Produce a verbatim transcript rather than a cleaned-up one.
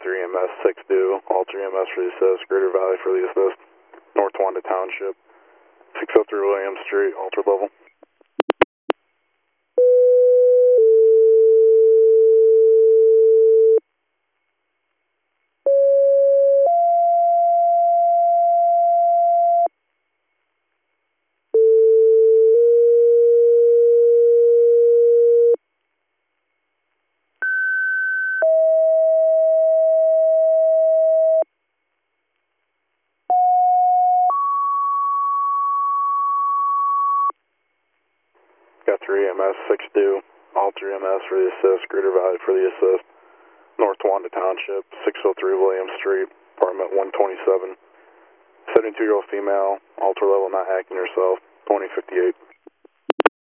three E M S, six due, all three E M S for the assist, Greater Valley for the assist, North Wanda Township, six oh three Williams Street, alter level. Got three E M S, six due, all three E M S for the assist, Greater Valley for the assist, North Wanda Township, six oh three Williams Street, apartment one twenty-seven, seventy-two-year-old female, alter level not acting herself, twenty fifty-eight.